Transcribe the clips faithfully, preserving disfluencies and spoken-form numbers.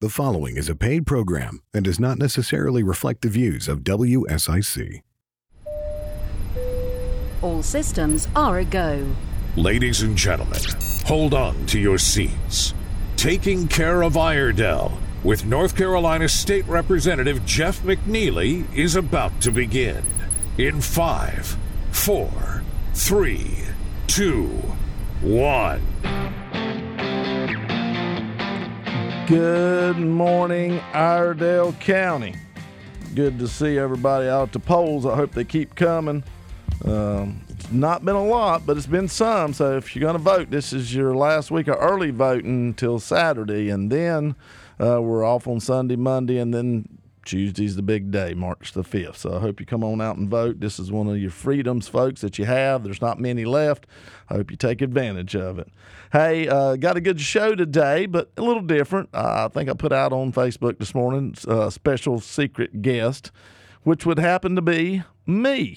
The following is a paid program and does not necessarily reflect the views of W S I C. All systems are a go. Ladies and gentlemen, hold on to your seats. Taking Care of Iredell with North Carolina State Representative Jeff McNeely is about to begin. In five, four, three, two, one. Good morning, Iredell County. Good to see everybody out at the polls. I hope they keep coming. Um, it's not been a lot, but it's been some. So if you're going to vote, this is your last week of early voting until Saturday. And then uh, we're off on Sunday, Monday, and then Tuesday's the big day, March the fifth. So I hope you come on out and vote. This is one of your freedoms, folks, that you have. There's not many left. I hope you take advantage of it. Hey, uh, got a good show today, but a little different. Uh, I think I put out on Facebook this morning a special secret guest, which would happen to be me.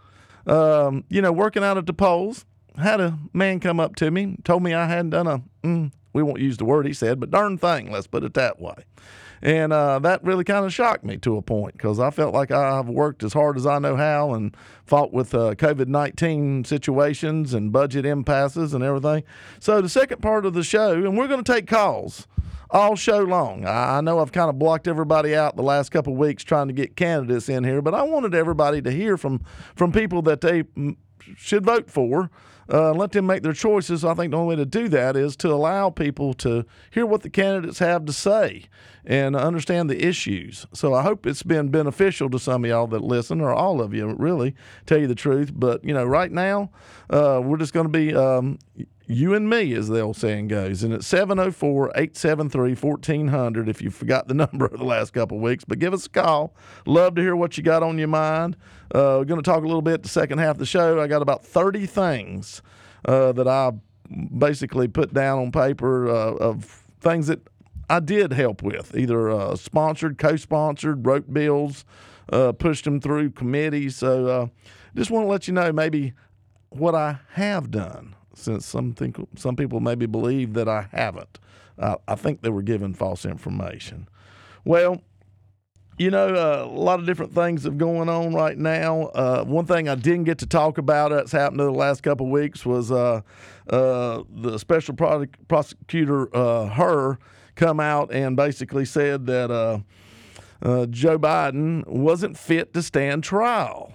Um, you know, working out at the polls, had a man come up to me, told me I hadn't done a, mm, we won't use the word he said, but darn thing, let's put it that way. And uh, that really kind of shocked me to a point because I felt like I've worked as hard as I know how and fought with uh, covid nineteen situations and budget impasses and everything. So the second part of the show, and we're going to take calls all show long. I know I've kind of blocked everybody out the last couple of weeks trying to get candidates in here, but I wanted everybody to hear from, from people that they should vote for. Uh, let them make their choices. I think the only way to do that is to allow people to hear what the candidates have to say and understand the issues. So I hope it's been beneficial to some of y'all that listen, or all of you, really, tell you the truth. But, you know, right now, uh, we're just going to be um, you and me, as the old saying goes. And it's seven oh four, eight seven three, fourteen hundred if you forgot the number of the last couple of weeks. But give us a call. Love to hear what you got on your mind. Uh, we're going to talk a little bit the second half of the show. I got about thirty things uh, that I basically put down on paper uh, of things that I did help with, either uh, sponsored, co-sponsored, wrote bills, uh, pushed them through committees. So uh, just want to let you know maybe what I have done, since some think, some people maybe believe that I haven't. Uh, I think they were given false information. Well, you know, uh, a lot of different things are going on right now. Uh, one thing I didn't get to talk about that's happened in the last couple of weeks was uh, uh, the special product, prosecutor, uh, her, come out and basically said that uh, uh, Joe Biden wasn't fit to stand trial.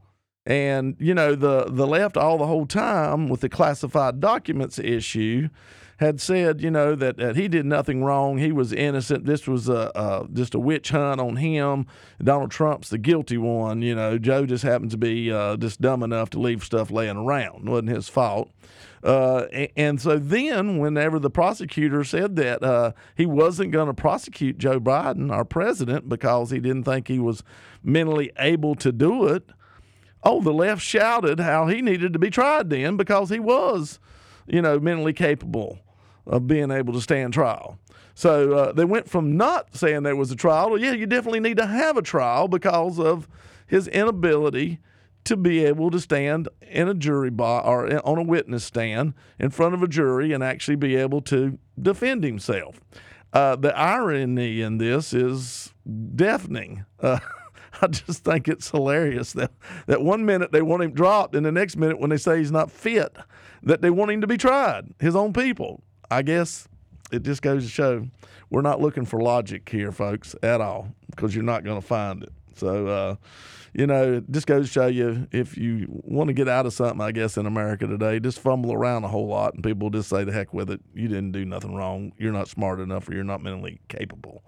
And, you know, the, the left all the whole time with the classified documents issue had said, you know, that, that he did nothing wrong. He was innocent. This was a, a, just a witch hunt on him. Donald Trump's the guilty one. You know, Joe just happened to be uh, just dumb enough to leave stuff laying around. It wasn't his fault. Uh, and, and so then whenever the prosecutor said that uh, he wasn't going to prosecute Joe Biden, our president, because he didn't think he was mentally able to do it, oh, the left shouted how he needed to be tried then because he was, you know, mentally capable of being able to stand trial. So uh, they went from not saying there was a trial to, yeah, you definitely need to have a trial because of his inability to be able to stand in a jury box or on a witness stand in front of a jury and actually be able to defend himself. Uh, the irony in this is deafening. Uh, I just think it's hilarious that, that one minute they want him dropped and the next minute when they say he's not fit, that they want him to be tried, his own people. I guess it just goes to show we're not looking for logic here, folks, at all, because you're not going to find it. So, uh, you know, it just goes to show you if you want to get out of something, I guess, in America today, just fumble around a whole lot and people just say the heck with it. You didn't do nothing wrong. You're not smart enough or you're not mentally capable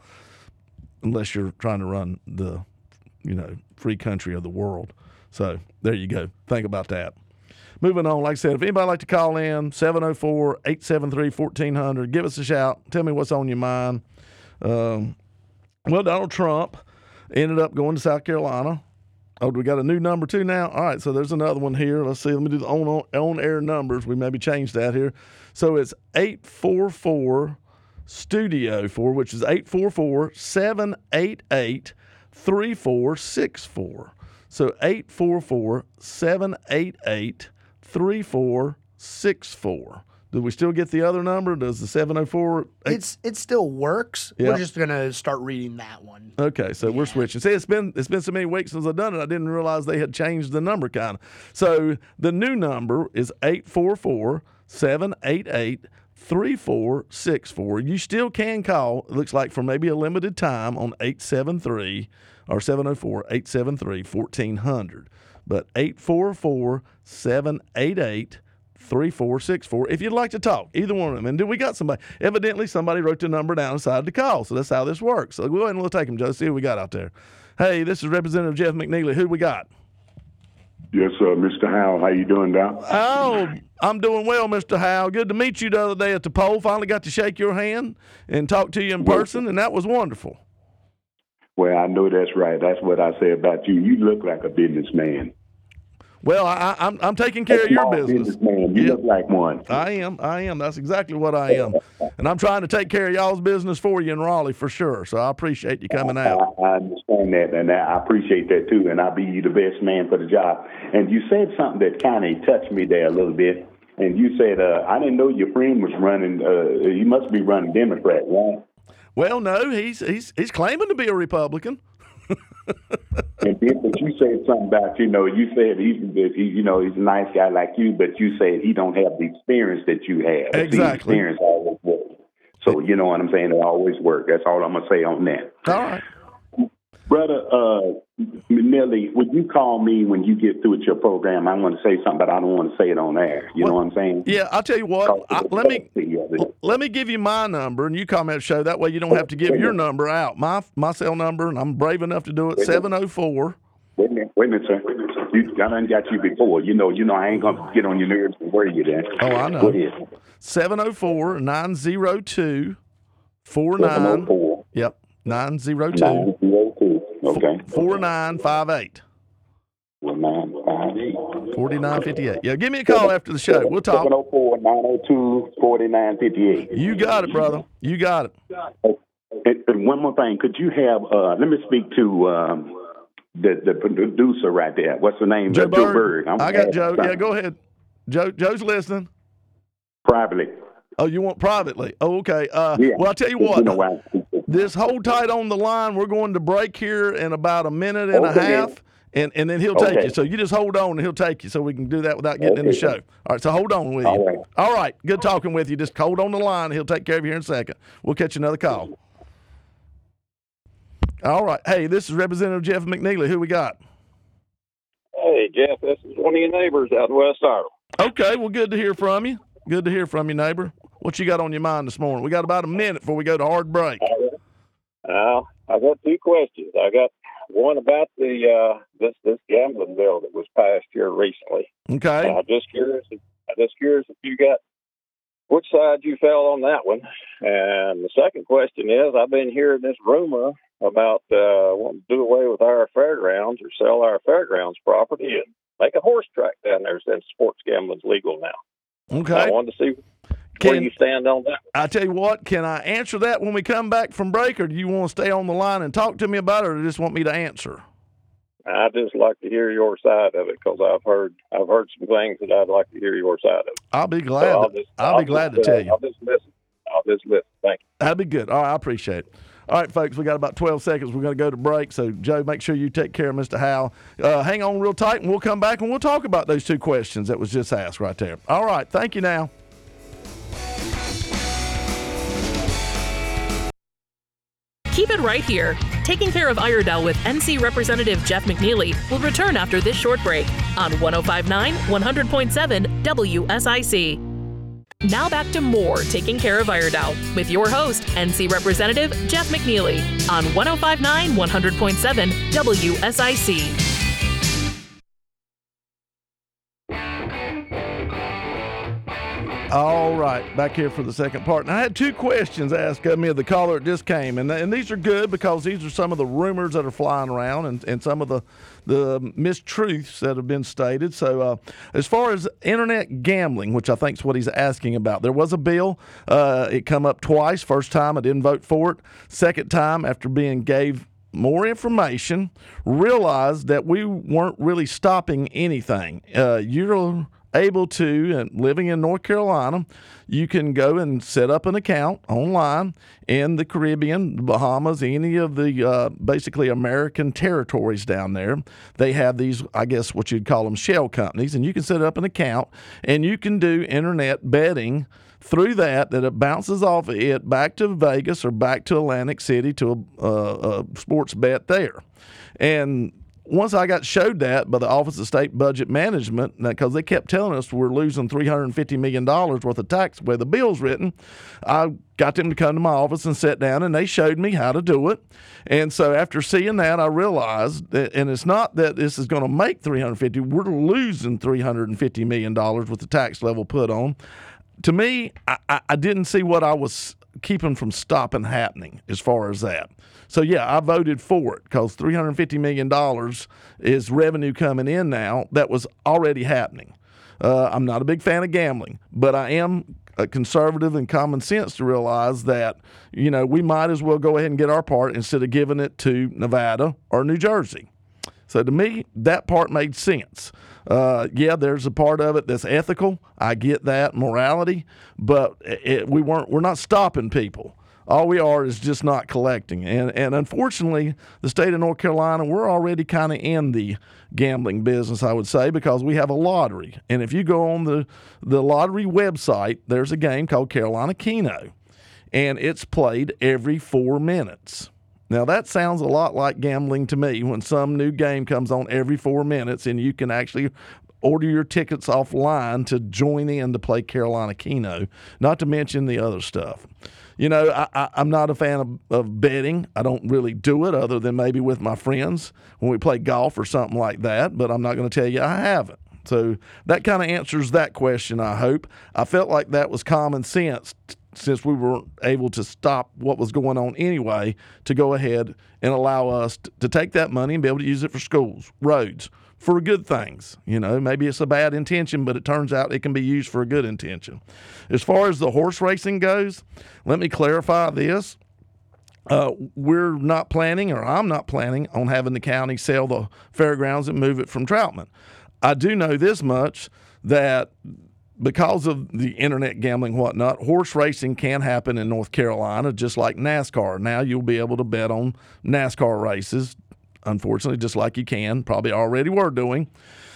unless you're trying to run the, you know, free country of the world. So there you go. Think about that. Moving on, like I said, if anybody like to call in, seven oh four, eight seven three, fourteen hundred, give us a shout. Tell me what's on your mind. Um, well, Donald Trump ended up going to South Carolina. Oh, we got a new number too now? All right, so there's another one here. Let's see. Let me do the on, on, on-air numbers. We maybe changed that here. So it's eight four four studio four, which is eight four four, seven eight eight, three four six four. So eight four four, seven eight eight, three four six four. Do we still get the other number? Does the seven oh four? It's it still works. Yeah. We're just gonna start reading that one. Okay, so yeah. we're switching. See, it's been it's been so many weeks since I've done it. I didn't realize they had changed the number kind of. So the new number is eight four four, seven eight eight, three four six four. You still can call. It looks like for maybe a limited time on eight seven three or seven oh four, eight seven three, fourteen hundred. But eight four four, seven eight eight, three four six four. If you'd like to talk, either one of them. And then we got somebody. Evidently, somebody wrote the number down and decided to call. So that's how this works. So go ahead and we'll take him, Joe. See what we got out there. Hey, this is Representative Jeff McNeely. Who we got? Yes, uh, Mister Howell. How you doing, Doc? Oh, I'm doing well, Mister Howell. Good to meet you the other day at the poll. Finally got to shake your hand and talk to you in person, and that was wonderful. Well, I know that's right. That's what I say about you. You look like a businessman. Well, I, I'm I'm taking care of your business. Man, you yep. look like one. I am. I am. That's exactly what I am. And I'm trying to take care of y'all's business for you in Raleigh for sure. So I appreciate you coming out. I, I understand that, and I appreciate that too. And I'll be you the best man for the job. And you said something that kind of touched me there a little bit. And you said, uh, I didn't know your friend was running. Uh, he must be running Democrat, right? Well, no, he's he's he's claiming to be a Republican. And then, but you said something about, you know, you said he's, he, you know, he's a nice guy like you, but you said he don't have the experience that you have. Exactly. The experience always works. So, you know what I'm saying? It always works. That's all I'm going to say on that. All right. Brother uh, McNeely, would you call me when you get through with your program? I want to say something, but I don't want to say it on air. You well, know what I'm saying? Yeah, I'll tell you what. I, let me let me give you my number, and you call me at the show. That way you don't have to give your number out. My my cell number, and I'm brave enough to do it, seven oh four. Wait a minute, wait a minute, sir. You, I done got you before. You know, you know, I ain't going to get on your nerves and worry you then. Oh, I know. What is it? seven oh four, nine oh two, four nine. Yep, nine oh two. nine oh two. Okay. four nine five eight. four nine five eight. forty-nine fifty-eight. Yeah, give me a call after the show. We'll talk. seven oh four, nine oh two, forty-nine fifty-eight. You got it, brother. You got it. And, and one more thing. Could you have, uh, let me speak to um, the, the producer right there. What's the name? Joe uh, Berg. Joe Berg. I'm I got Joe. Yeah, go ahead. Joe. Joe's listening. Privately. Oh, you want privately? Oh, okay. Uh, yeah. Well, I'll tell you You what. know why. This hold tight on the line. We're going to break here in about a minute and okay. a half, and, and then he'll take okay. you. So you just hold on, and he'll take you, so we can do that without getting okay. in the show. All right, so hold on with you. All right. All right, good talking with you. Just hold on the line. He'll take care of you here in a second. We'll catch another call. All right. Hey, this is Representative Jeff McNeely. Who we got? Hey, Jeff, this is one of your neighbors out in West Ireland. Okay, well, good to hear from you. Good to hear from you, neighbor. What you got on your mind this morning? We got about a minute before we go to hard break. Uh, I got two questions. I got one about the uh, this this gambling bill that was passed here recently. Okay. I'm just curious. If, I'm just curious if you got which side you fell on that one. And the second question is, I've been hearing this rumor about uh, wanting to do away with our fairgrounds or sell our fairgrounds property and make a horse track down there since sports gambling's legal now. Okay. I wanted to see Can, where you stand on that. I tell you what, can I answer that when we come back from break, or do you want to stay on the line and talk to me about it, or just want me to answer? I just like to hear your side of it because I've heard I've heard some things that I'd like to hear your side of it. I'll be glad. So I'll, to, just, I'll, I'll be glad just, to tell uh, you. I'll just listen. I'll just listen. Thank you. That'd be good. All right, I appreciate it. All right, folks, we got about twelve seconds. We're going to go to break. So, Joe, make sure you take care of Mister Howell. Uh, hang on real tight, and we'll come back and we'll talk about those two questions that was just asked right there. All right, thank you now. Keep it right here. Taking Care of Iredell with N C Representative Jeff McNeely will return after this short break on one oh five point nine, one hundred point seven W S I C. Now back to more Taking Care of Iredell with your host, N C Representative Jeff McNeely on one oh five point nine, one hundred point seven W S I C. All right, back here for the second part. And I had two questions asked of me of the caller that just came, and, and these are good because these are some of the rumors that are flying around and, and some of the, the mistruths that have been stated. So uh, as far as internet gambling, which I think is what he's asking about, there was a bill. Uh, it come up twice. First time I didn't vote for it. Second time after being gave more information, realized that we weren't really stopping anything. Uh, you're able to, and living in North Carolina, you can go and set up an account online in the Caribbean, the Bahamas, any of the uh, basically American territories down there. They have these, I guess what you'd call them, shell companies, and you can set up an account and you can do internet betting through that, that it bounces off of it back to Vegas or back to Atlantic City to a, a, a sports bet there. And once I got showed that by the Office of State Budget Management, because they kept telling us we're losing three hundred fifty million dollars worth of tax the way the bill's written, I got them to come to my office and sit down, and they showed me how to do it. And so after seeing that, I realized that, and it's not that this is going to make three hundred fifty, we're losing three hundred fifty million dollars with the tax level put on. To me, I, I didn't see what I was keeping from stopping happening as far as that. So, yeah, I voted for it because three hundred fifty million dollars is revenue coming in now that was already happening. Uh, I'm not a big fan of gambling, but I am a conservative and common sense to realize that, you know, we might as well go ahead and get our part instead of giving it to Nevada or New Jersey. So to me, that part made sense. Uh, yeah, there's a part of it that's ethical. I get that, morality, but it, we weren't. We're not stopping people. All we are is just not collecting. And and unfortunately, the state of North Carolina, we're already kind of in the gambling business, I would say, because we have a lottery. And if you go on the, the lottery website, there's a game called Carolina Keno, and it's played every four minutes. Now, that sounds a lot like gambling to me when some new game comes on every four minutes and you can actually order your tickets offline to join in to play Carolina Keno, not to mention the other stuff. You know, I, I, I'm not a fan of, of betting. I don't really do it other than maybe with my friends when we play golf or something like that, but I'm not going to tell you I haven't. So that kind of answers that question, I hope. I felt like that was common sense t- since we were able to stop what was going on anyway, to go ahead and allow us t- to take that money and be able to use it for schools, roads, for good things. You know, maybe it's a bad intention, but it turns out it can be used for a good intention. As far as the horse racing goes, let me clarify this. Uh, we're not planning, or I'm not planning, on having the county sell the fairgrounds and move it from Troutman. I do know this much, that because of the internet gambling and whatnot, horse racing can happen in North Carolina, just like NASCAR. Now you'll be able to bet on NASCAR races, unfortunately, just like you can, probably already were doing.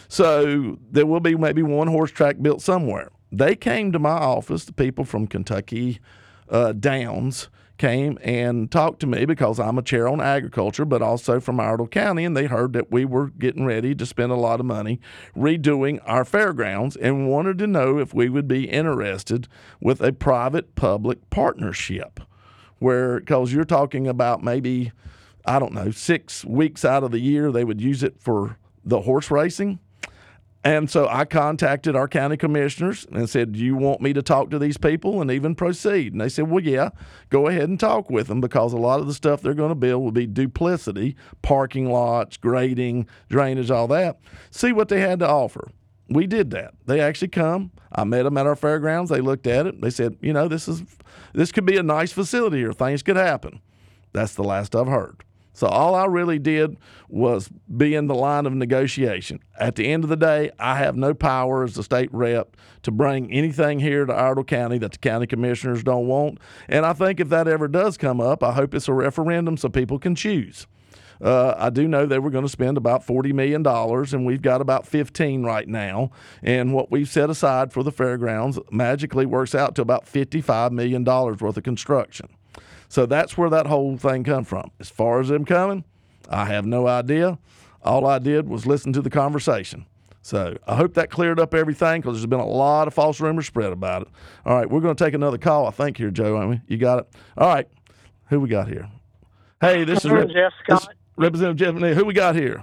So there will be maybe one horse track built somewhere. They came to my office, the people from Kentucky uh, Downs came and talked to me because I'm a chair on agriculture, but also from Iredell County, and they heard that we were getting ready to spend a lot of money redoing our fairgrounds and wanted to know if we would be interested with a private-public partnership where, because you're talking about maybe, I don't know, six weeks out of the year they would use it for the horse racing. And so I contacted our county commissioners and said, do you want me to talk to these people and even proceed? And they said, well, yeah, go ahead and talk with them, because a lot of the stuff they're going to build will be duplicity, parking lots, grading, drainage, all that. See what they had to offer. We did that. They actually come. I met them at our fairgrounds. They looked at it. They said, you know, this is this could be a nice facility here. Things could happen. That's the last I've heard. So all I really did was be in the line of negotiation. At the end of the day, I have no power as the state rep to bring anything here to Iredell County that the county commissioners don't want. And I think if that ever does come up, I hope it's a referendum so people can choose. Uh, I do know they were going to spend about forty million dollars, and we've got about fifteen right now. And what we've set aside for the fairgrounds magically works out to about fifty-five million dollars worth of construction. So that's where that whole thing come from. As far as them coming, I have no idea. All I did was listen to the conversation. So I hope that cleared up everything, because there's been a lot of false rumors spread about it. All right, we're going to take another call, I think, here, Joe, aren't we? You got it? All right. Who we got here? Hey, this is Rep- Jeff Scott. Representative Jeff McNeely. Who we got here?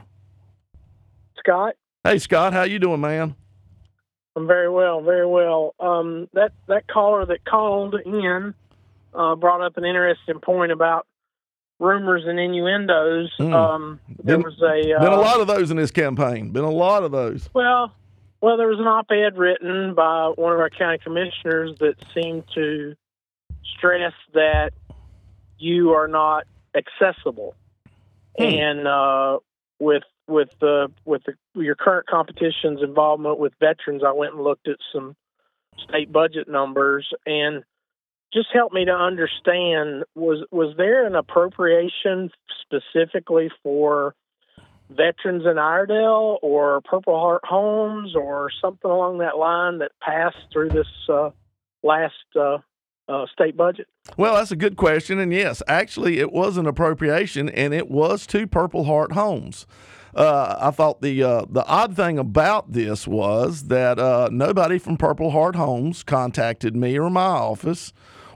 Scott. Hey, Scott. How you doing, man? I'm very well, very well. Um, that, that caller that called in Uh, brought up an interesting point about rumors and innuendos. Mm. Um, there been, was a uh, been a lot of those in this campaign. Been a lot of those. Well, well, there was an op-ed written by one of our county commissioners that seemed to stress that you are not accessible, hmm. and uh, with with the with the, your current competition's involvement with veterans, I went and looked at some state budget numbers and just help me to understand, was was there an appropriation specifically for veterans in Iredell or Purple Heart Homes or something along that line that passed through this uh, last uh, uh, state budget? Well, that's a good question. And yes, actually it was an appropriation, and it was to Purple Heart Homes. Uh, I thought the uh, the odd thing about this was that uh, nobody from Purple Heart Homes contacted me or my office,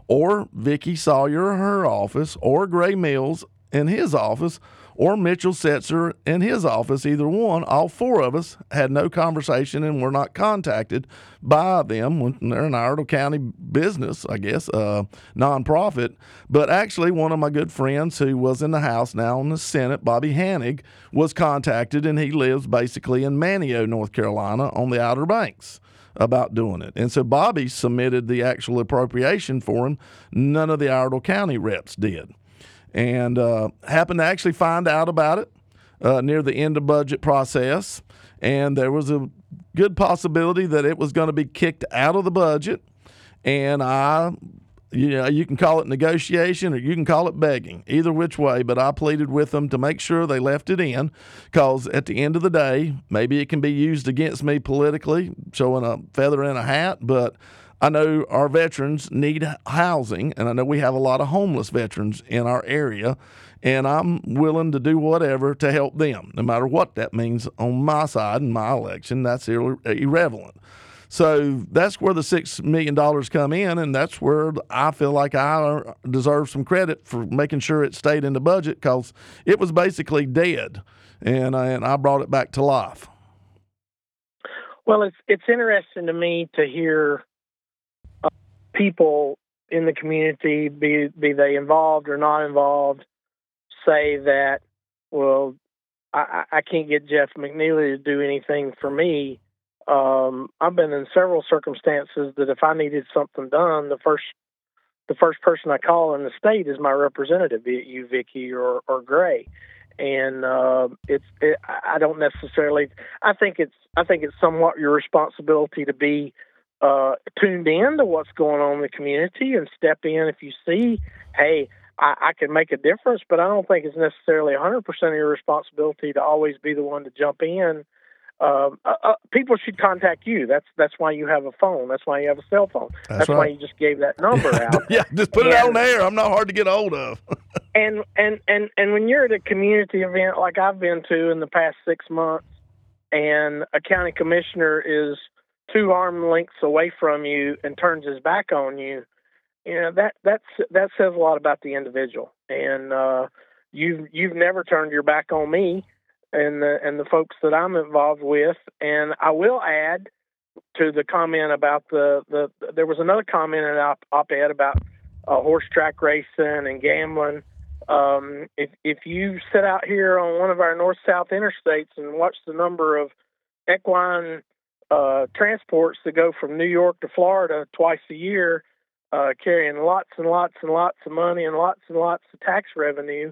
or Vicky Sawyer or her office, or Gray Mills in his office, or Mitchell Setzer in his office. Either one. All four of us had no conversation and were not contacted by them when they're an Iredell County business, I guess, uh, nonprofit. But actually, one of my good friends who was in the House, now in the Senate, Bobby Hanig, was contacted, and he lives basically in Manteo, North Carolina, on the Outer Banks, about doing it. And so Bobby submitted the actual appropriation for him. None of the Iredell County reps did. And uh, happened to actually find out about it uh, near the end of budget process. And there was a good possibility that it was going to be kicked out of the budget. And I, you know, you can call it negotiation or you can call it begging, either which way. But I pleaded with them to make sure they left it in, because at the end of the day, maybe it can be used against me politically, showing a feather in a hat. But I know our veterans need housing, and I know we have a lot of homeless veterans in our area, and I'm willing to do whatever to help them, no matter what that means on my side in my election. That's irre- irrelevant. So that's where the six million dollars come in, and that's where I feel like I deserve some credit for making sure it stayed in the budget, because it was basically dead, and I, and I brought it back to life. Well, it's it's interesting to me to hear uh, people in the community, be be they involved or not involved, say that, well, I, I can't get Jeff McNeely to do anything for me. Um, I've been in several circumstances that if I needed something done, the first the first person I call in the state is my representative, be it you, Vicky, or, or Gray. And uh, it's it, I don't necessarily. I think it's I think it's somewhat your responsibility to be uh, tuned in to what's going on in the community and step in if you see, hey, I, I can make a difference. But I don't think it's necessarily one hundred percent of your responsibility to always be the one to jump in. Um, uh, uh, people should contact you. That's that's why you have a phone. That's why you have a cell phone. That's, that's right. Why you just gave that number out. Yeah, just put and, it on there. I'm not hard to get a hold of. and and and and when you're at a community event like I've been to in the past six months, and a county commissioner is two arm lengths away from you and turns his back on you, you know that that's that says a lot about the individual. And uh, you've you've never turned your back on me and the and the folks that I'm involved with. And I will add to the comment about the, the there was another comment in an op-ed about uh, horse track racing and gambling. Um, if if you sit out here on one of our north-south interstates and watch the number of equine uh, transports that go from New York to Florida twice a year, uh, carrying lots and lots and lots of money and lots and lots of tax revenue,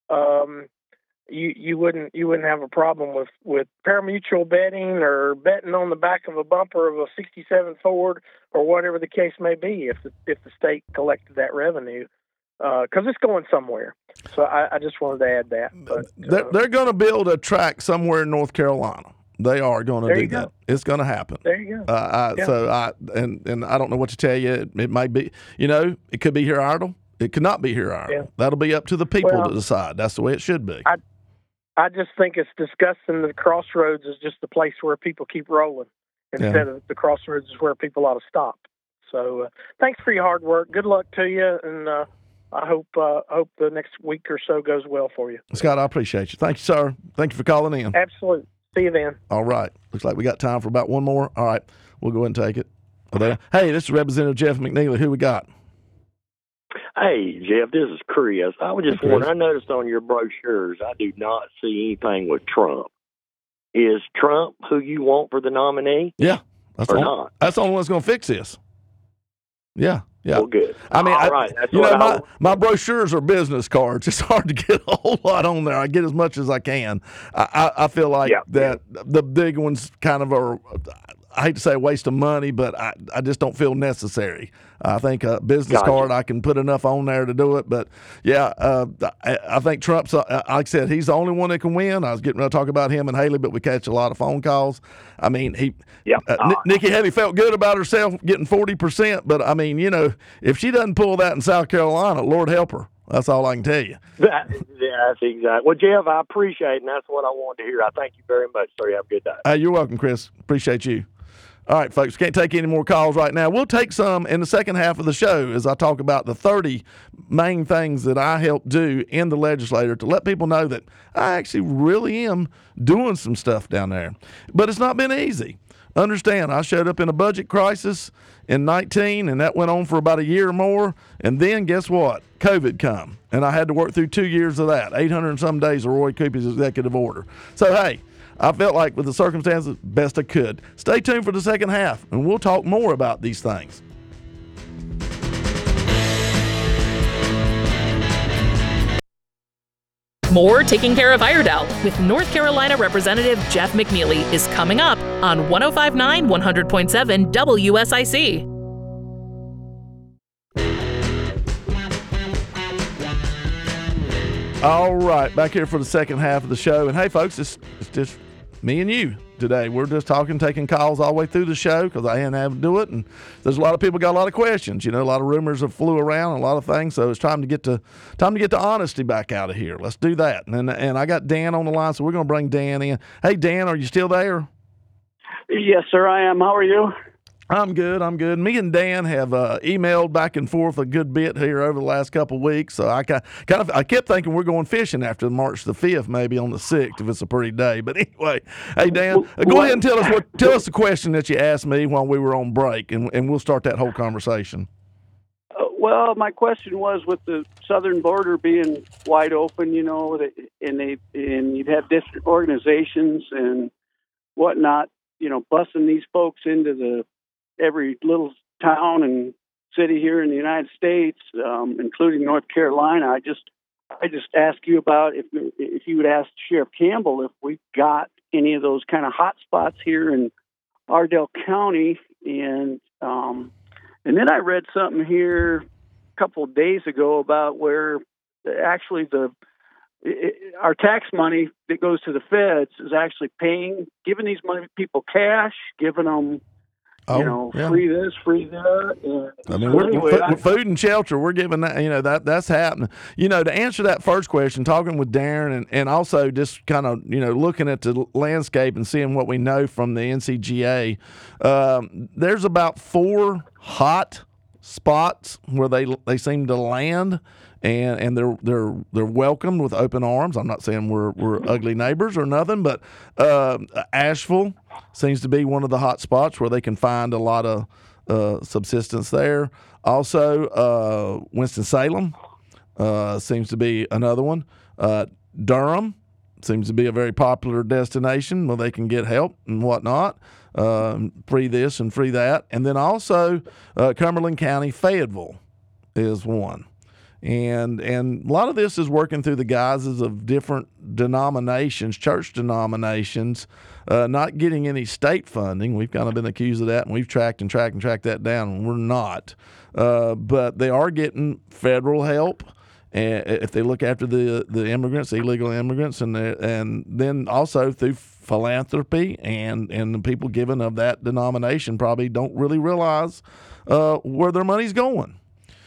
um, You you wouldn't you wouldn't have a problem with, with pari-mutuel betting or betting on the back of a bumper of a sixty-seven Ford or whatever the case may be if the, if the state collected that revenue, because uh, it's going somewhere. So I, I just wanted to add that. But, uh, they're they're going to build a track somewhere in North Carolina. They are going to do that. It's going to happen. There you go. Uh, I, yeah. So I and and I don't know what to tell you. It, it might be, you know, it could be here Iredell. It could not be here Iredell. Yeah. That'll be up to the people well, to decide. That's the way it should be. I, I just think it's disgusting that the crossroads is just the place where people keep rolling instead yeah. of the crossroads is where people ought to stop. So uh, thanks for your hard work. Good luck to you, and uh, I hope uh, hope the next week or so goes well for you. Scott, I appreciate you. Thank you, sir. Thank you for calling in. Absolutely. See you then. All right. Looks like we got time for about one more. All right. We'll go ahead and take it. Hey, this is Representative Jeff McNeely. Who we got? Hey, Jeff, this is Chris. I was just hey, wondering, I noticed on your brochures, I do not see anything with Trump. Is Trump who you want for the nominee? Yeah. That's or the not? That's the only one that's going to fix this. Yeah. Yeah. Well, good. I mean, All I, right. That's you what know, my, I, my brochures are business cards. It's hard to get a whole lot on there. I get as much as I can. I, I, I feel like yeah, that yeah. the big ones kind of are, I hate to say a waste of money, but I, I just don't feel necessary. I think a business Gotcha. card, I can put enough on there to do it. But, yeah, uh, I, I think Trump's, uh, like I said, he's the only one that can win. I was getting ready to talk about him and Haley, but we catch a lot of phone calls. I mean, he, yeah. uh, uh, Nikki Haley felt good about herself getting forty percent, but, I mean, you know, if she doesn't pull that in South Carolina, Lord help her. That's all I can tell you. That, yeah, that's exactly. Well, Jeff, I appreciate it, and that's what I wanted to hear. I thank you very much, sir. You have a good day. Uh, you're welcome, Chris. Appreciate you. All right, folks, can't take any more calls right now. We'll take some in the second half of the show as I talk about the thirty main things that I help do in the legislature to let people know that I actually really am doing some stuff down there. But it's not been easy. Understand, I showed up in a budget crisis in nineteen, and that went on for about a year or more. And then guess what? COVID come, and I had to work through two years of that, eight hundred and some days of Roy Cooper's executive order. So, hey, I felt like with the circumstances, best I could. Stay tuned for the second half, and we'll talk more about these things. More Taking Care of Iredell with North Carolina Representative Jeff McNeely is coming up on one oh five point nine, one hundred point seven W S I C. All right, back here for the second half of the show. And hey, folks, it's, it's just me and you today. We're just talking, taking calls all the way through the show because I hadn't had to do it. And there's a lot of people got a lot of questions. You know, a lot of rumors have flew around, a lot of things. So it's time to get to time to get the honesty back out of here. Let's do that. And and I got Dan on the line, so we're going to bring Dan in. Hey, Dan, are you still there? Yes, sir, I am. How are you? I'm good. I'm good. Me and Dan have uh, emailed back and forth a good bit here over the last couple of weeks. So I kind of I kept thinking we're going fishing after March the fifth, maybe on the sixth, if it's a pretty day. But anyway, hey Dan, uh, go ahead and tell us what tell us the question that you asked me while we were on break, and and we'll start that whole conversation. Uh, well, my question was with the southern border being wide open, you know, and they and you'd have different organizations and whatnot, you know, busing these folks into the every little town and city here in the United States, um, including North Carolina. I just, I just ask you about if if you would ask Sheriff Campbell if we got any of those kind of hot spots here in Iredell County, and um, and then I read something here a couple of days ago about where actually the it, our tax money that goes to the feds is actually paying, giving these money people cash, giving them. Oh, you know, yeah. free this, free that. And I mean, so we're, anyway, food, I, food and shelter, we're giving that, you know, that that's happening. You know, to answer that first question, talking with Darren and, and also just kind of, you know, looking at the landscape and seeing what we know from the N C G A, um, there's about four hot spots where they they seem to land. And and they're they're they're welcomed with open arms. I'm not saying we're we're ugly neighbors or nothing, but uh, Asheville seems to be one of the hot spots where they can find a lot of uh, subsistence there. Also, uh, Winston-Salem uh, seems to be another one. Uh, Durham seems to be a very popular destination where they can get help and whatnot, um, free this and free that. And then also uh, Cumberland County, Fayetteville is one. And and a lot of this is working through the guises of different denominations, church denominations, uh, not getting any state funding. We've kind of been accused of that, and we've tracked and tracked and tracked that down, and we're not. Uh, but they are getting federal help, and if they look after the the immigrants, illegal immigrants, and and then also through philanthropy, and, and the people given of that denomination probably don't really realize uh, where their money's going.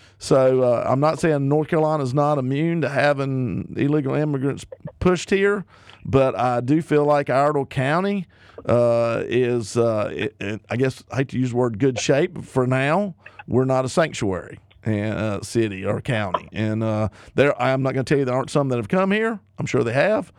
So uh, I'm not saying North Carolina is not immune to having illegal immigrants pushed here, but I do feel like Iredell County uh, is, uh, it, it, I guess I hate to use the word good shape, but for now, we're not a sanctuary uh, city or county. And uh, there, I'm not going to tell you there aren't some that have come here. I'm sure they have,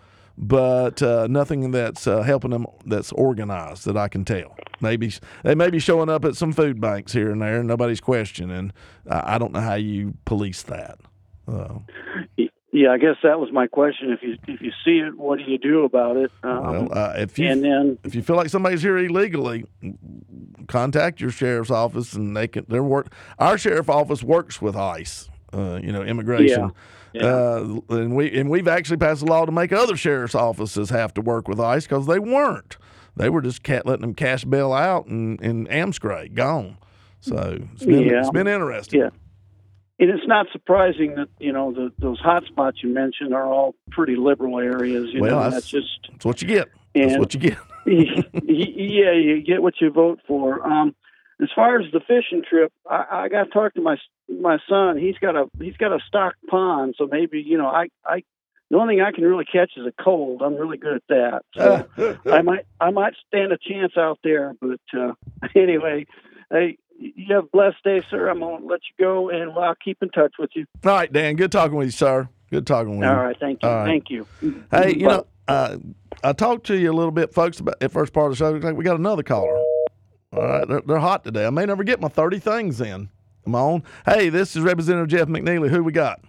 but uh, nothing that's uh, helping them that's organized that I can tell. Maybe they may be showing up at some food banks here and there, and nobody's questioning. I don't know how you police that. Uh, yeah, I guess that was my question. If you if you see it, what do you do about it? Um, well, uh, if you and then if you feel like somebody's here illegally, contact your sheriff's office, and they can. Their work. Our sheriff office works with ICE. Uh, you know, immigration. Yeah. Yeah. Uh, and we and we've actually passed a law to make other sheriff's offices have to work with ICE because they weren't. They were just cat letting them cash bail out and and Amscray gone. So it's been yeah. it's been interesting. Yeah. And it's not surprising that, you know, the, those hot spots you mentioned are all pretty liberal areas. You well, know, that's, that's just that's what you get. That's what you get. Yeah, you get what you vote for. Um, as far as the fishing trip, I, I got to talk to my my son. He's got a he's got a stocked pond, so maybe you know I, I the only thing I can really catch is a cold. I'm really good at that, so I might I might stand a chance out there. But uh, anyway, hey. You have a blessed day, sir. I'm going to let you go, and I'll keep in touch with you. All right, Dan. Good talking with you, sir. Good talking with All you. All right, thank you. Right. Thank you. Hey, you know, uh, I talked to you a little bit, folks, about the first part of the show. Looks like we got another caller. All right, they're, they're hot today. I may never get my thirty things in. Am I on? Hey, this is Representative Jeff McNeely. Who we got?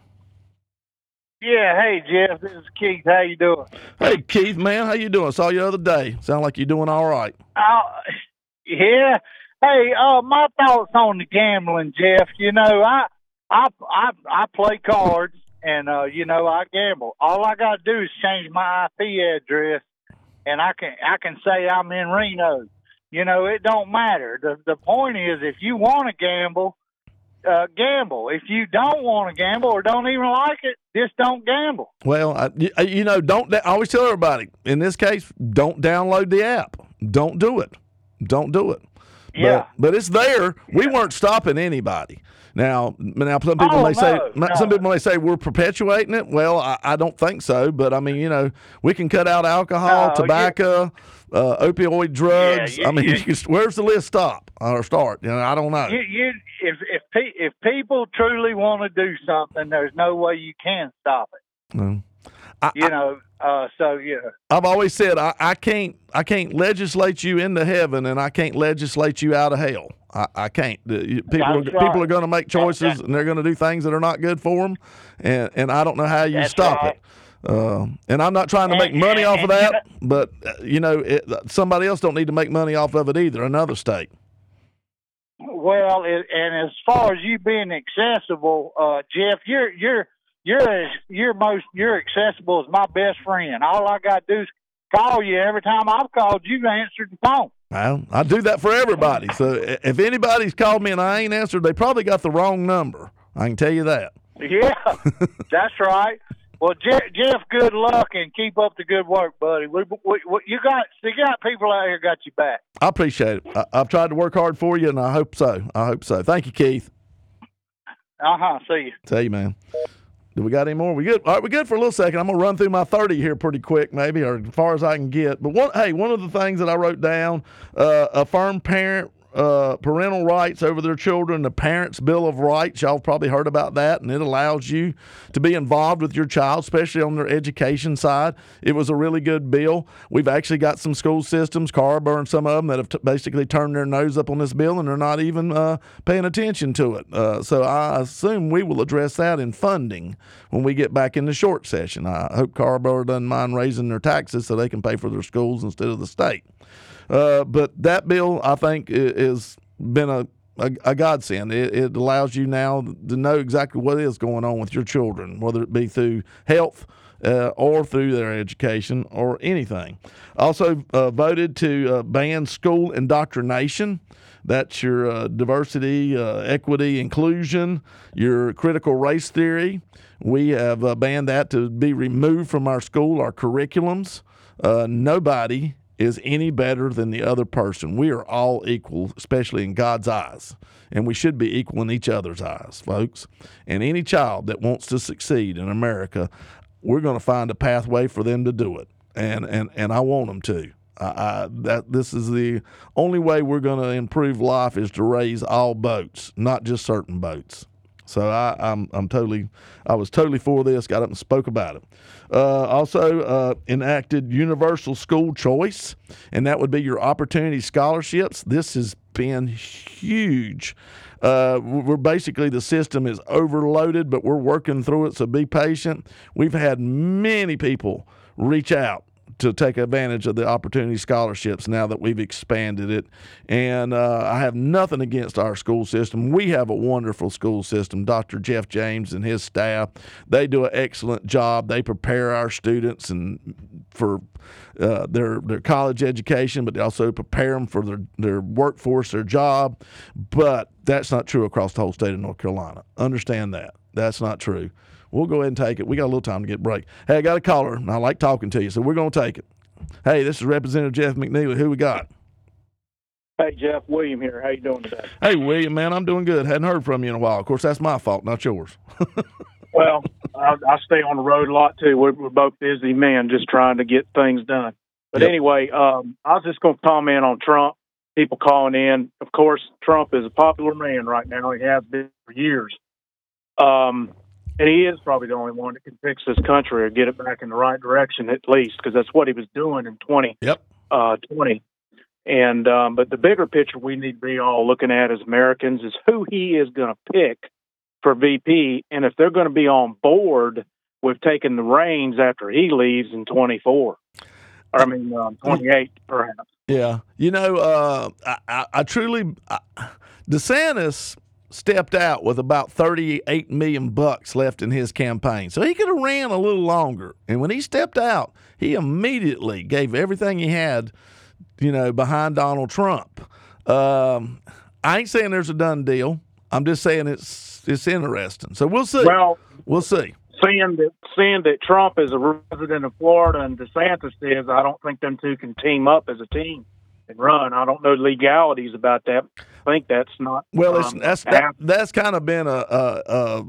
Yeah, hey, Jeff. This is Keith. How you doing? Hey, Keith, man. How you doing? Saw you the other day. Sound like you're doing all right. Uh, yeah. Hey, uh, my thoughts on the gambling, Jeff. You know, I I I, I play cards, and uh, you know, I gamble. All I got to do is change my I P address, and I can I can say I'm in Reno. You know, it don't matter. The the point is, if you want to gamble, uh, gamble. If you don't want to gamble or don't even like it, just don't gamble. Well, I, you know, don't. I always tell everybody in this case, don't download the app. Don't do it. Don't do it. Yeah, but, but it's there. We weren't stopping anybody. Now, now some people oh, may no, say no. some people may say we're perpetuating it. Well, I, I don't think so. But I mean, you know, we can cut out alcohol, no, tobacco, you, uh, opioid drugs. Yeah, you, I mean, you, you can, where's the list stop or start? You know, I don't know. You, you, if if pe- if people truly want to do something, there's no way you can stop it. No. I, you know, uh, so yeah. I've always said I, I can't I can't legislate you into heaven, and I can't legislate you out of hell. I, I can't. People are, right. people are going to make choices, and they're going to do things that are not good for them, and and I don't know how you That's stop right. it. Uh, and I'm not trying to make money off of that, but uh, you know, it, somebody else don't need to make money off of it either. Another state. Well, it, and as far as you being accessible, uh, Jeff, you're you're you're as you're most you're accessible as my best friend. All I got to do is call you. Every time I've called, you've answered the phone. Well, I do that for everybody. So if anybody's called me and I ain't answered, they probably got the wrong number. I can tell you that. Yeah, that's right. Well, Jeff, Jeff, good luck and keep up the good work, buddy. We, we, we, you got you got people out here got you back. I appreciate it. I, I've tried to work hard for you, and I hope so. I hope so. Thank you, Keith. Uh huh. See you. See you, man. Do we got any more? We good? All right, we good for a little second. I'm gonna run through my thirty here pretty quick, maybe, or as far as I can get. But one, hey, one of the things that I wrote down: uh, affirm parent uh, parental rights over their children. The Parents' Bill of Rights. Y'all have probably heard about that, and it allows you to be involved with your child, especially on their education side. It was a really good bill. We've actually got some school systems, Carver and some of them, that have t- basically turned their nose up on this bill, and they're not even uh, paying attention to it. Uh, so I assume we will address that in funding when we get back in the short session. I hope Carver doesn't mind raising their taxes so they can pay for their schools instead of the state. Uh, but that bill, I think, has been a, a, a godsend. It, it allows you now to know exactly what is going on with your children, whether it be through health uh, or through their education or anything. Also uh, voted to uh, ban school indoctrination. That's your uh, diversity, uh, equity, inclusion, your critical race theory. We have uh, banned that to be removed from our school, our curriculums. Uh, nobody is any better than the other person. We are all equal, especially in God's eyes, and we should be equal in each other's eyes, folks. And any child that wants to succeed in America, we're going to find a pathway for them to do it, and and and I want them to. I, I, that this is the only way we're going to improve life is to raise all boats, not just certain boats. So I, I'm I'm totally I was totally for this. Got up and spoke about it. Uh, also uh, enacted universal school choice, and that would be your opportunity scholarships. This has been huge. Uh, we're basically the system is overloaded, but we're working through it. So be patient. We've had many people reach out to take advantage of the opportunity scholarships now that we've expanded it. And uh, I have nothing against our school system. We have a wonderful school system. Doctor Jeff James and his staff, they do an excellent job. They prepare our students and for uh, their their college education, but they also prepare them for their, their workforce, their job. But that's not true across the whole state of North Carolina. Understand that. That's not true. We'll go ahead and take it. We got a little time to get a break. Hey, I got a caller, and I like talking to you, so we're going to take it. Hey, this is Representative Jeff McNeely. Who we got? Hey, Jeff, William here. How you doing today? Hey, William, man, I'm doing good. Hadn't heard from you in a while. Of course, that's my fault, not yours. Well, I, I stay on the road a lot, too. We're, we're both busy men just trying to get things done. But yep. anyway, um, I was just going to comment on Trump, people calling in. Of course, Trump is a popular man right now. He has been for years. Um, and he is probably the only one that can fix this country or get it back in the right direction, at least, because that's what he was doing in twenty twenty. Yep. Uh, twenty. And um, but the bigger picture we need to be all looking at as Americans is who he is going to pick for V P, and if they're going to be on board with taking the reins after he leaves in twenty-four, or I mean um, twenty-eight, perhaps. Yeah, you know, uh, I, I, I truly, I, DeSantis stepped out with about thirty-eight million bucks left in his campaign, so he could have ran a little longer. And when he stepped out, he immediately gave everything he had, you know, behind Donald Trump. Um, I ain't saying there's a done deal. I'm just saying it's it's interesting. So we'll see. Well, we'll see. Seeing that seeing that Trump is a resident of Florida and DeSantis is, I don't think them two can team up as a team and run. I don't know legalities about that. I think that's not. Well, it's, um, that's that, that's kind of been a, a, a,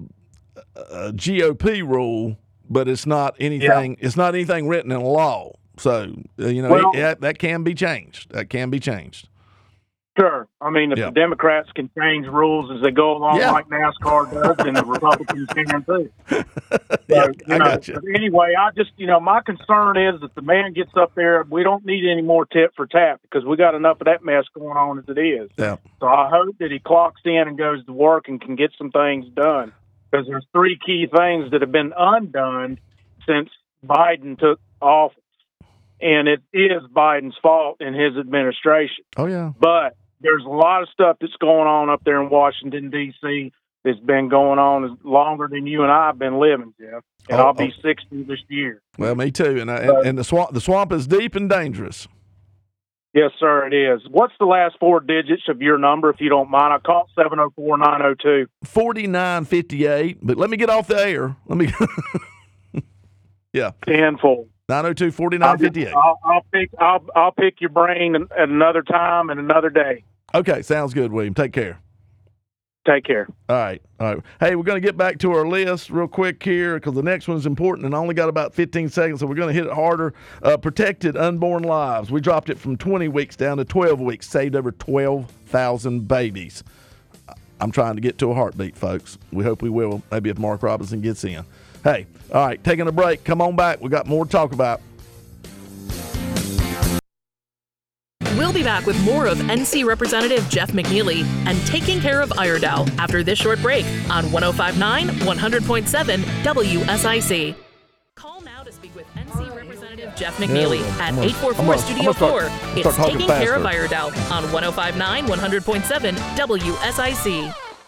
a G O P rule, but it's not anything. Yeah. It's not anything written in law. So uh, you know well, it, that, that can be changed. That can be changed. Sure. I mean, if yeah. the Democrats can change rules as they go along, yeah. like NASCAR does, then the Republicans can too. So, yeah, you I know, got you. But anyway, I just, you know, my concern is that the man gets up there. We don't need any more tit for tat because we got enough of that mess going on as it is. Yeah. So I hope that he clocks in and goes to work and can get some things done because there's three key things that have been undone since Biden took office. And it is Biden's fault in his administration. Oh, yeah. But there's a lot of stuff that's going on up there in Washington, D C that's been going on as longer than you and I have been living, Jeff. And oh, I'll be oh. sixty this year. Well, me too. And, I, and, but, and the swamp the swamp is deep and dangerous. Yes, sir, it is. What's the last four digits of your number, if you don't mind? I caught seven oh four nine oh two. forty-nine fifty-eight. But let me get off the air. Let me Yeah. ten four. nine oh two, forty-nine fifty-eight. I'll, I'll pick I'll I'll pick your brain at another time and another day. Okay, sounds good, William. Take care. Take care. All right. All right. Hey, we're going to get back to our list real quick here because the next one's important, and I only got about fifteen seconds, so we're going to hit it harder. Uh, protected unborn lives. We dropped it from twenty weeks down to twelve weeks, saved over twelve thousand babies. I'm trying to get to a heartbeat, folks. We hope we will, maybe if Mark Robinson gets in. Hey, all right, taking a break. Come on back. We got more to talk about. We'll be back with more of N C Representative Jeff McNeely and Taking Care of Iredell after this short break on one oh five point nine, one hundred point seven W S I C. Call now to speak with N C Representative Jeff McNeely yeah, at gonna, eight four four Studio start, four. start It's Taking faster. Care of Iredell on one oh five point nine, one hundred point seven W S I C.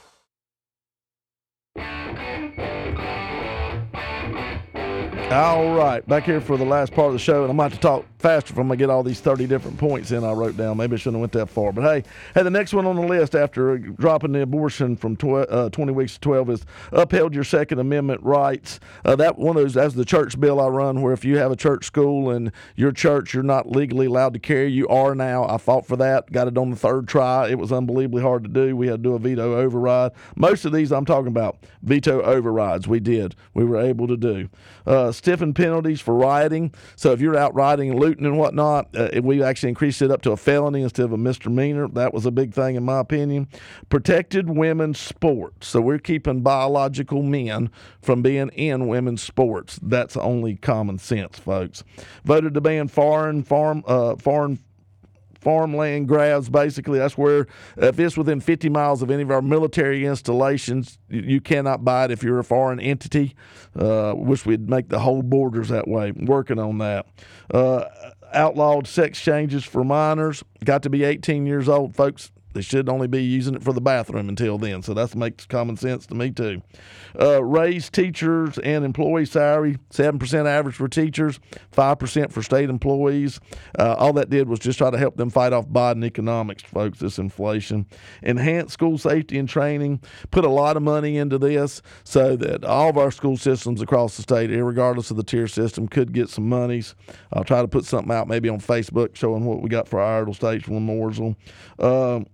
All right, back here for the last part of the show, and I'm about to talk faster if I'm going to get all these thirty different points in I wrote down. Maybe I shouldn't have went that far. But, hey, hey, the next one on the list after dropping the abortion from tw- uh, twenty weeks to twelve is upheld your Second Amendment rights. Uh, that one of those, that's the church bill I run, where if you have a church school and your church you're not legally allowed to carry, you are now. I fought for that, got it on the third try. It was unbelievably hard to do. We had to do a veto override. Most of these I'm talking about veto overrides we did. We were able to do. Uh, stiffened penalties for rioting. So if you're out rioting and looting and whatnot, uh, we actually increased it up to a felony instead of a misdemeanor. That was a big thing in my opinion. Protected women's sports. So we're keeping biological men from being in women's sports. That's only common sense, folks. Voted to ban foreign farm uh, foreign farmland grabs, basically. That's where, if it's within fifty miles of any of our military installations, you, you cannot buy it if you're a foreign entity. Uh, wish we'd make the whole borders that way. Working on that. Uh, outlawed sex changes for minors. Got to be eighteen years old, folks. They should only be using it for the bathroom until then, so that makes common sense to me too. Uh, raise teachers and employee salary, seven percent average for teachers, five percent for state employees. Uh, all that did was just try to help them fight off Biden economics, folks, this inflation. Enhance school safety and training, put a lot of money into this so that all of our school systems across the state, regardless of the tier system, could get some monies. I'll try to put something out maybe on Facebook showing what we got for Iredell, Statesville, and Mooresville. Um,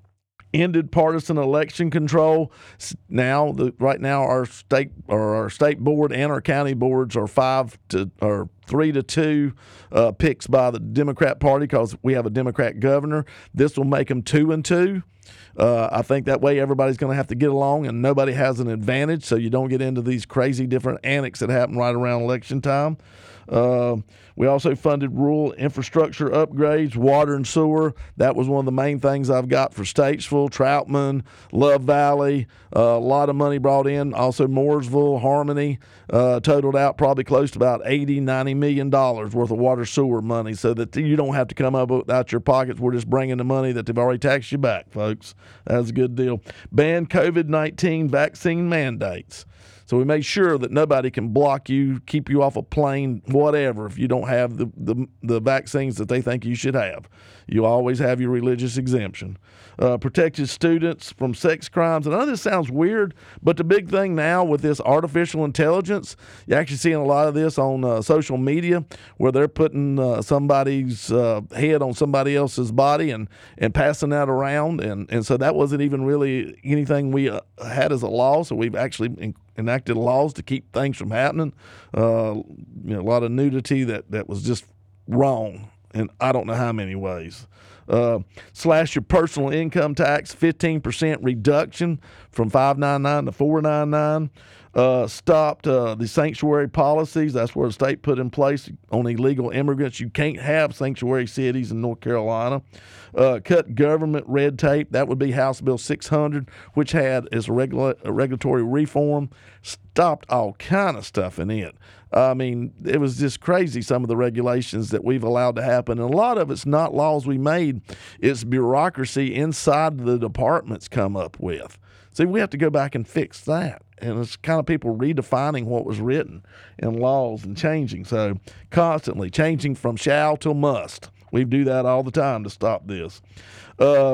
ended partisan election control. Now, the, right now, our state or our state board and our county boards are five to or three to two uh, picks by the Democrat Party because we have a Democrat governor. This will make them two and two. Uh, I think that way everybody's going to have to get along and nobody has an advantage, so you don't get into these crazy different annex that happen right around election time. Uh, we also funded rural infrastructure upgrades, water and sewer. That was one of the main things I've got for Statesville, Troutman, Love Valley. Uh, a lot of money brought in. Also Mooresville, Harmony, uh, totaled out probably close to about eighty, ninety million dollars worth of water sewer money so that you don't have to come up out your pockets. We're just bringing the money that they've already taxed you back, folks. That's a good deal. Ban COVID nineteen vaccine mandates. So we made sure that nobody can block you, keep you off a plane, whatever, if you don't have the, the, the vaccines that they think you should have. You always have your religious exemption. Uh, protected students from sex crimes. And I know this sounds weird, but the big thing now with this artificial intelligence, you're actually seeing a lot of this on uh, social media where they're putting uh, somebody's uh, head on somebody else's body and, and passing that around. And, and so that wasn't even really anything we uh, had as a law, so we've actually in- enacted laws to keep things from happening. Uh, you know, a lot of nudity that, that was just wrong in I don't know how many ways. Uh, slash your personal income tax, fifteen percent reduction from five ninety-nine to four ninety-nine. Uh, stopped uh, the sanctuary policies. That's where the state put in place on illegal immigrants. You can't have sanctuary cities in North Carolina. Uh, cut government red tape. That would be House Bill six hundred, which had as a, regula- a regulatory reform, stopped all kind of stuff in it. I mean, it was just crazy, some of the regulations that we've allowed to happen. And a lot of it's not laws we made. It's bureaucracy inside the departments come up with. See, we have to go back and fix that. And it's kind of people redefining what was written in laws and changing. So constantly changing from shall to must. We do that all the time to stop this. Uh,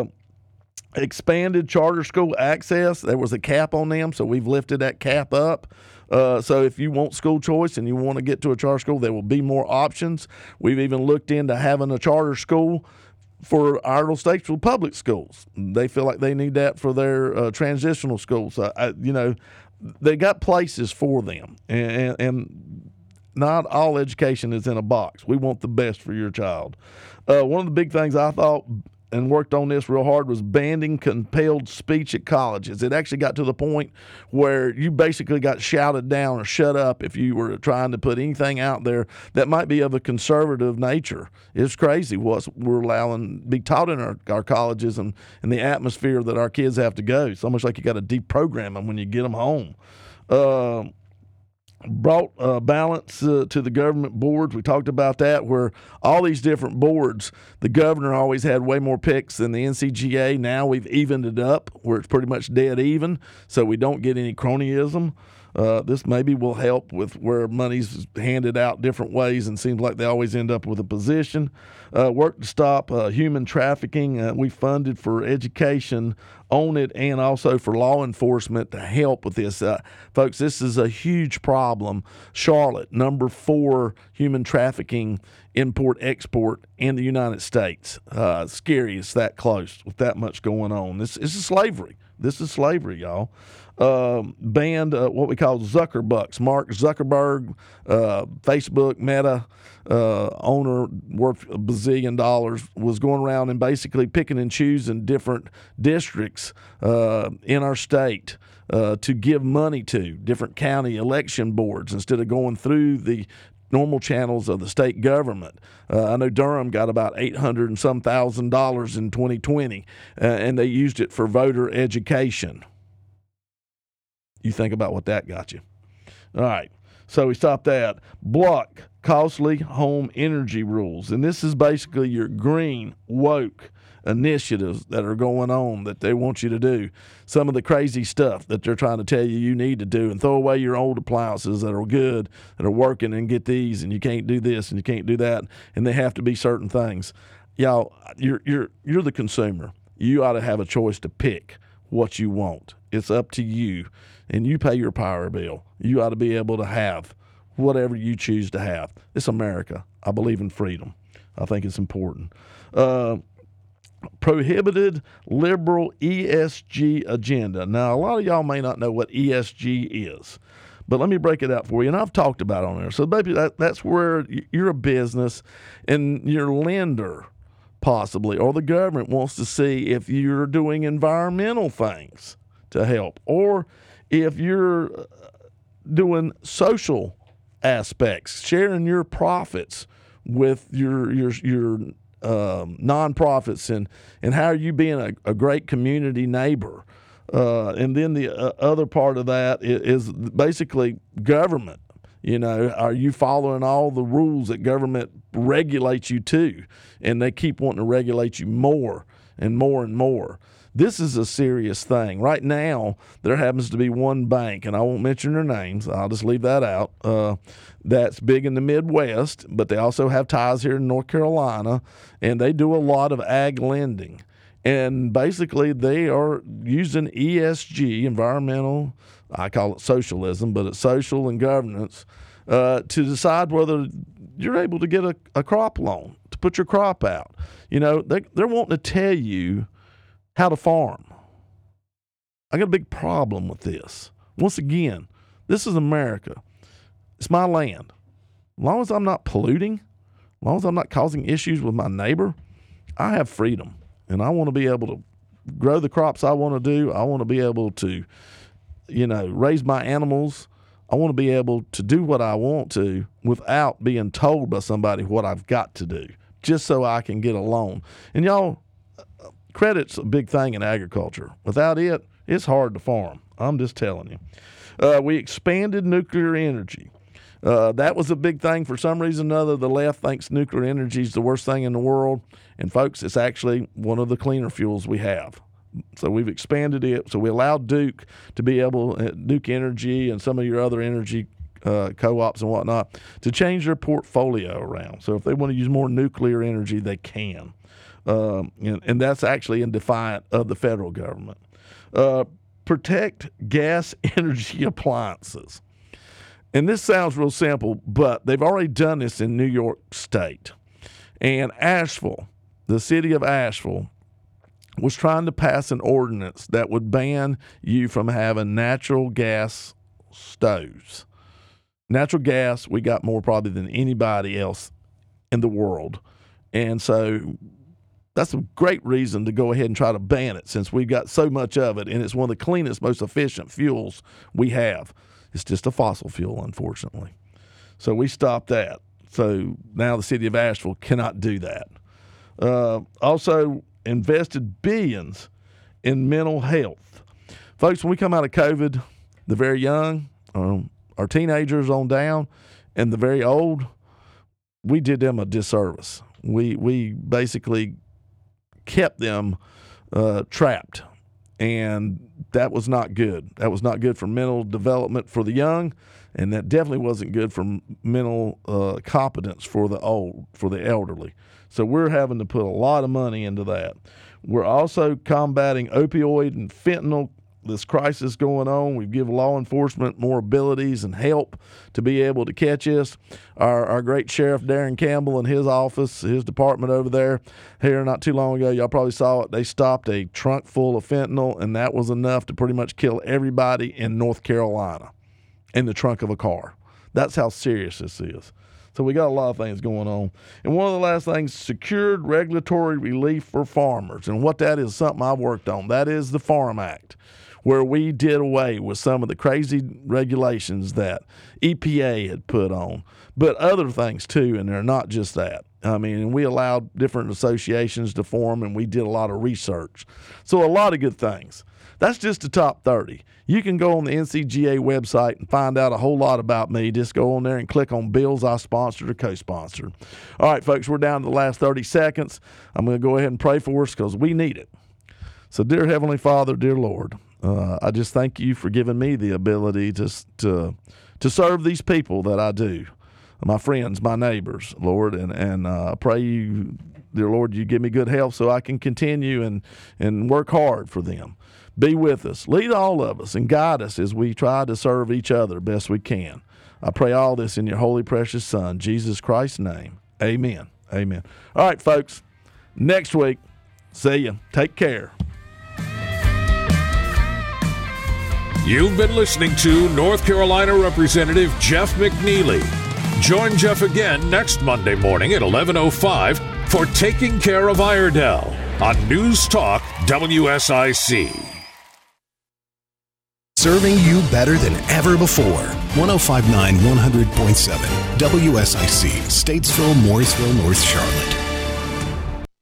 expanded charter school access. There was a cap on them, so we've lifted that cap up. Uh, so if you want school choice and you want to get to a charter school, there will be more options. We've even looked into having a charter school for Iredell Statesville public schools. They feel like they need that for their uh, transitional schools. So, I, you know, they got places for them, and, and not all education is in a box. We want the best for your child. Uh, one of the big things I thought and worked on this real hard was banning compelled speech at colleges. It actually got to the point where you basically got shouted down or shut up if you were trying to put anything out there that might be of a conservative nature. It's crazy what we're allowing be taught in our, our colleges and, and the atmosphere that our kids have to go. It's almost like you got to deprogram them when you get them home. Uh, brought uh, balance uh, to the government boards. We talked about that, where all these different boards, the governor always had way more picks than the N C G A. Now we've evened it up where it's pretty much dead even, so we don't get any cronyism. Uh, this maybe will help with where money's handed out different ways and seems like they always end up with a position. Uh, work to stop uh, human trafficking. Uh, we funded for education on it and also for law enforcement to help with this. Uh, folks, this is a huge problem. Charlotte, number four human trafficking import-export in the United States. Uh, scary it's that close with that much going on. This, this is slavery. This is slavery, y'all. Uh, banned uh, what we call Zuckerbucks. Mark Zuckerberg, uh, Facebook, Meta uh, owner, worth a bazillion dollars, was going around and basically picking and choosing different districts uh, in our state uh, to give money to different county election boards instead of going through the normal channels of the state government. Uh, I know Durham got about eight hundred and some thousand dollars in twenty twenty, uh, and they used it for voter education. You think about what that got you. All right, so we stopped that. Block costly home energy rules, and this is basically your green, woke initiatives that are going on that they want you to do. Some of the crazy stuff that they're trying to tell you you need to do, and throw away your old appliances that are good, that are working, and get these, and you can't do this and you can't do that, and they have to be certain things. Y'all, you're you're you're the consumer. You ought to have a choice to pick what you want. It's up to you, and you pay your power bill. You ought to be able to have whatever you choose to have. It's America. I believe in freedom. I think it's important. Uh, prohibited liberal E S G agenda. Now, a lot of y'all may not know what E S G is, but let me break it out for you. And I've talked about it on there. So, baby, that, that's where you're a business and your lender possibly, or the government wants to see if you're doing environmental things to help, or if you're doing social aspects, sharing your profits with your your your um, nonprofits, and and how are you being a, a great community neighbor. Uh, and then the uh, other part of that is, is basically government. You know, are you following all the rules that government regulates you to? And they keep wanting to regulate you more and more and more. This is a serious thing. Right now, there happens to be one bank, and I won't mention their names. I'll just leave that out. Uh, that's big in the Midwest, but they also have ties here in North Carolina, and they do a lot of ag lending. And basically, they are using E S G, environmental, I call it socialism, but it's social and governance, uh, to decide whether you're able to get a, a crop loan to put your crop out. You know, they, they're wanting to tell you how to farm. I got a big problem with this. Once again, this is America. It's my land. As long as I'm not polluting, as long as I'm not causing issues with my neighbor, I have freedom. And I want to be able to grow the crops I want to do. I want to be able to, you know, raise my animals. I want to be able to do what I want to without being told by somebody what I've got to do, just so I can get a loan. And y'all, credit's a big thing in agriculture. Without it, it's hard to farm. I'm just telling you. Uh, we expanded nuclear energy. Uh, that was a big thing. For some reason or another, the left thinks nuclear energy is the worst thing in the world. And, folks, it's actually one of the cleaner fuels we have. So we've expanded it. So we allowed Duke to be able, uh, Duke Energy and some of your other energy uh, co-ops and whatnot, to change their portfolio around. So if they want to use more nuclear energy, they can. Um, and, and that's actually in defiance of the federal government. Uh, protect gas energy appliances. And this sounds real simple, but they've already done this in New York State. And Asheville, the city of Asheville, was trying to pass an ordinance that would ban you from having natural gas stoves. Natural gas, we got more probably than anybody else in the world. And so that's a great reason to go ahead and try to ban it, since we've got so much of it, and it's one of the cleanest, most efficient fuels we have. It's just a fossil fuel, unfortunately. So we stopped that. So now the city of Asheville cannot do that. Uh, also invested billions in mental health. Folks, when we come out of COVID, the very young, um, our teenagers on down, and the very old, we did them a disservice. We, we basically kept them uh, trapped. And that was not good. That was not good for mental development for the young, and that definitely wasn't good for mental uh, competence for the old, for the elderly. So we're having to put a lot of money into that. We're also combating opioid and fentanyl, this crisis going on. We've given law enforcement more abilities and help to be able to catch us. Our, our great Sheriff Darren Campbell and his office, his department over there, here not too long ago, y'all probably saw it, they stopped a trunk full of fentanyl, and that was enough to pretty much kill everybody in North Carolina in the trunk of a car. That's how serious this is. So we got a lot of things going on. And one of the last things, secured regulatory relief for farmers. And what that is, something I've worked on. That is the Farm Act, where we did away with some of the crazy regulations that E P A had put on, but other things too, and they're not just that. I mean, we allowed different associations to form, and we did a lot of research. So a lot of good things. That's just the top thirty. You can go on the N C G A website and find out a whole lot about me. Just go on there and click on bills I sponsored or co-sponsored. All right, folks, we're down to the last thirty seconds. I'm going to go ahead and pray for us because we need it. So, dear Heavenly Father, dear Lord, uh, I just thank you for giving me the ability to, to, to serve these people that I do, my friends, my neighbors, Lord, and, and uh, I pray you, dear Lord, you give me good health so I can continue and, and work hard for them. Be with us. Lead all of us and guide us as we try to serve each other best we can. I pray all this in your holy, precious Son, Jesus Christ's name. Amen. Amen. All right, folks. Next week, see you. Take care. You've been listening to North Carolina Representative Jeff McNeely. Join Jeff again next Monday morning at eleven oh five for Taking Care of Iredell on News Talk W S I C. Serving you better than ever before. one oh five point nine, one hundred point seven W S I C, Statesville, Morrisville, North Charlotte.